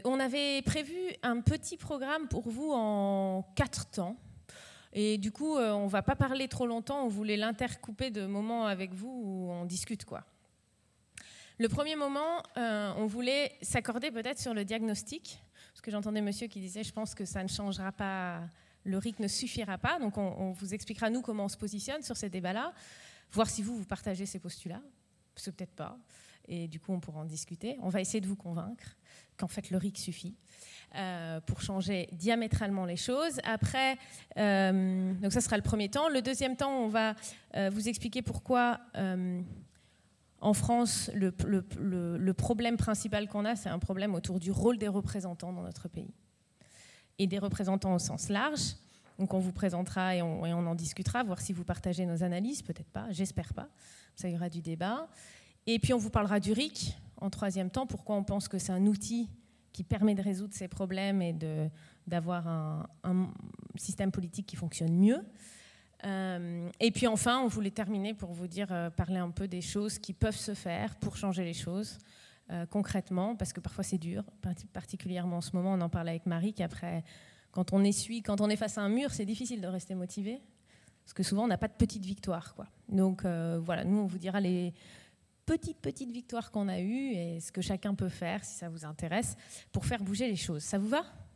On avait prévu un petit programme pour vous en 4 temps. Et du coup, on ne va pas parler trop longtemps. On voulait l'intercouper de moments avec vous où on discute, quoi. Le premier moment, on voulait s'accorder peut-être sur le diagnostic. Parce que j'entendais monsieur qui disait « je pense que ça ne changera pas, le RIC ne suffira pas ». Donc on vous expliquera, nous, comment on se positionne sur ces débats-là. Voir si vous partagez ces postulats. Parce que peut-être pas. Et du coup, on pourra en discuter. On va essayer de vous convaincre qu'en fait, le RIC suffit pour changer diamétralement les choses. Après, donc ça sera le premier temps. Le deuxième temps, on va vous expliquer pourquoi, en France, le problème principal qu'on a, c'est un problème autour du rôle des représentants dans notre pays. Et des représentants au sens large. Donc on vous présentera et on en discutera, voir si vous partagez nos analyses. Peut-être pas, j'espère pas. Ça y aura du débat. Et puis on vous parlera du RIC en troisième temps, pourquoi on pense que c'est un outil qui permet de résoudre ces problèmes et d'avoir un système politique qui fonctionne mieux. Et puis enfin, on voulait terminer pour vous dire, parler un peu des choses qui peuvent se faire pour changer les choses concrètement, parce que parfois c'est dur, particulièrement en ce moment, on en parle avec Marie, qu'après, quand on est face à un mur, c'est difficile de rester motivé, parce que souvent on n'a pas de petite victoire, quoi. Donc voilà, nous on vous dira les petites victoires qu'on a eues et ce que chacun peut faire, si ça vous intéresse, pour faire bouger les choses. Ça vous va ?